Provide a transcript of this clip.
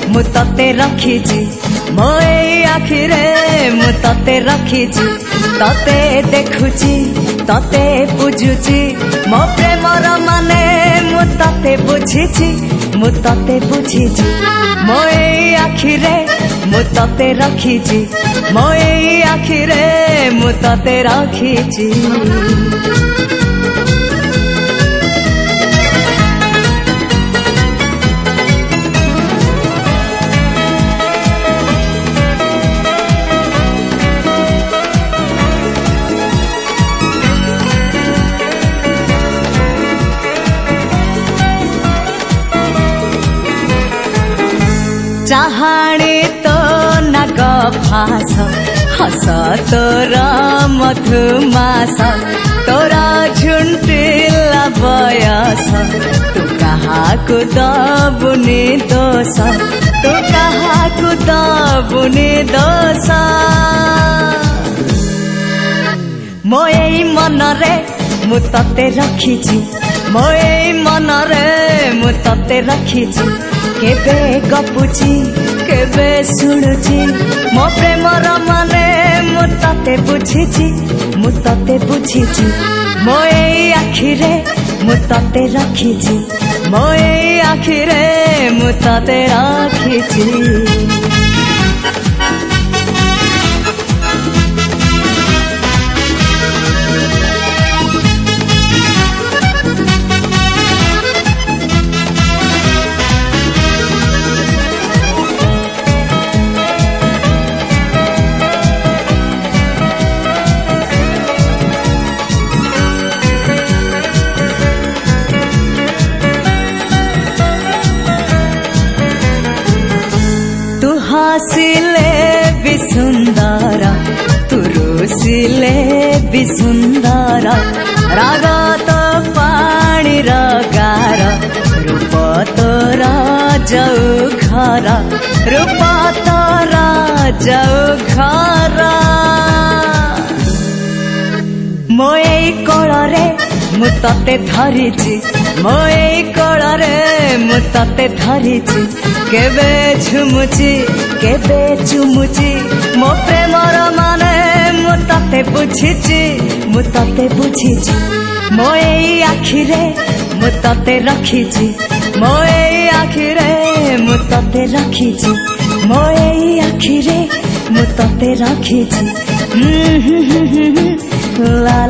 मु तते रखिछि मो एई आखिरे मु तते रखिछि तते देखुछि तते बुझुछि मो प्रेमर माने मु तते बुझिछि मु तते बुझिछि मो एई आखिरे मु तते रखिछि मो एई आखिरे मु तते रखिछि। चाहाणी तो नाग फास हस तोर मधुमास तोरा झुंटिला बयस तू काहाकु दबुनी दोष तू काहाकु दबुनी दोष मो एई मनरे मु तते रखिछि मो एई मनरे मु तते रखिछि केबे गपुछि केबे शुणुछि मो प्रेमर माने मु तते बुझिछि मु तते बुझिछि मो एई आखिरे मु तते रखिछि मो एई आखिरे मु तते रखिछि। हसिले भी सुंदर तू रुसिले भी सुंदर राग तो पानी रगार रूप तोरा जाऊ घर रूप तोरा जाऊ घर मो एई कोଳରେ मु तते धरिछि मो एई कोଳରେ मु तते धरिछि केबे झुमुछि केबे चुमुछि मो प्रेमर माने मु तते बुझिछि मु तते बुझिछि मो एई आखिरे मु तते रखिछि मो एई आखिरे मु तते रखिछि मो एई आखिरे मु तते रखिछि ला